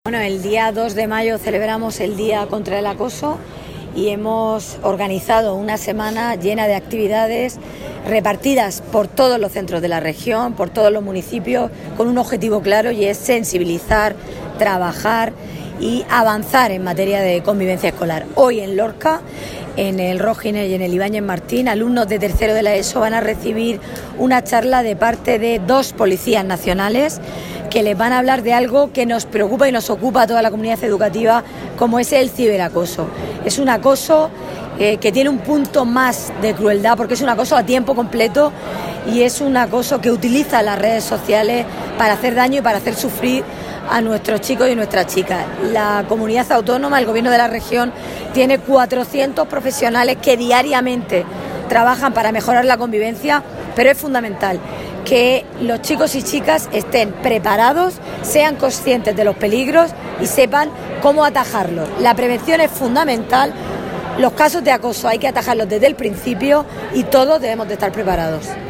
Bueno, el día 2 de mayo celebramos el Día contra el Acoso y hemos organizado una semana llena de actividades repartidas por todos los centros de la región, por todos los municipios, con un objetivo claro y es sensibilizar, trabajar y avanzar en materia de convivencia escolar. Hoy en Lorca, en el Rógines y en el Ibáñez Martín, alumnos de tercero de la ESO van a recibir una charla de parte de 2 policías nacionales que les van a hablar de algo que nos preocupa y nos ocupa a toda la comunidad educativa, como es el ciberacoso. Es un acoso que tiene un punto más de crueldad porque es un acoso a tiempo completo y es un acoso que utiliza las redes sociales para hacer daño y para hacer sufrir a nuestros chicos y nuestras chicas. La comunidad autónoma, el gobierno de la región, tiene 400 profesionales que diariamente trabajan para mejorar la convivencia, pero es fundamental que los chicos y chicas estén preparados, sean conscientes de los peligros y sepan cómo atajarlos. La prevención es fundamental, los casos de acoso hay que atajarlos desde el principio y todos debemos de estar preparados.